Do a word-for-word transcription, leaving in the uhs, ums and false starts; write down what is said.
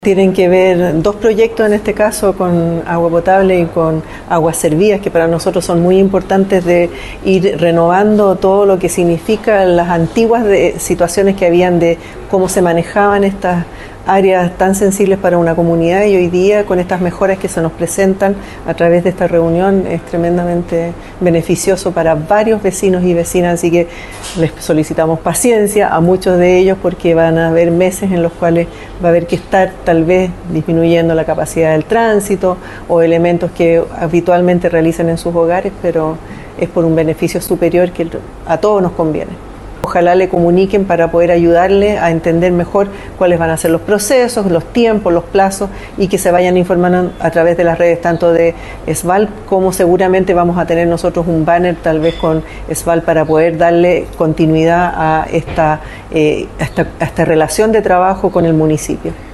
Tienen que ver dos proyectos en este caso con agua potable y con aguas servidas, que para nosotros son muy importantes, de ir renovando todo lo que significa las antiguas de, situaciones que habían de cómo se manejaban estas áreas tan sensibles para una comunidad, y hoy día con estas mejoras que se nos presentan a través de esta reunión es tremendamente beneficioso para varios vecinos y vecinas, así que les solicitamos paciencia a muchos de ellos porque van a haber meses en los cuales va a haber que estar tal vez disminuyendo la capacidad del tránsito o elementos que habitualmente realizan en sus hogares, pero es por un beneficio superior que a todos nos conviene. Ojalá le comuniquen para poder ayudarle a entender mejor cuáles van a ser los procesos, los tiempos, los plazos, y que se vayan informando a través de las redes tanto de ESVAL como seguramente vamos a tener nosotros un banner tal vez con ESVAL para poder darle continuidad a esta, eh, a esta, a esta relación de trabajo con el municipio.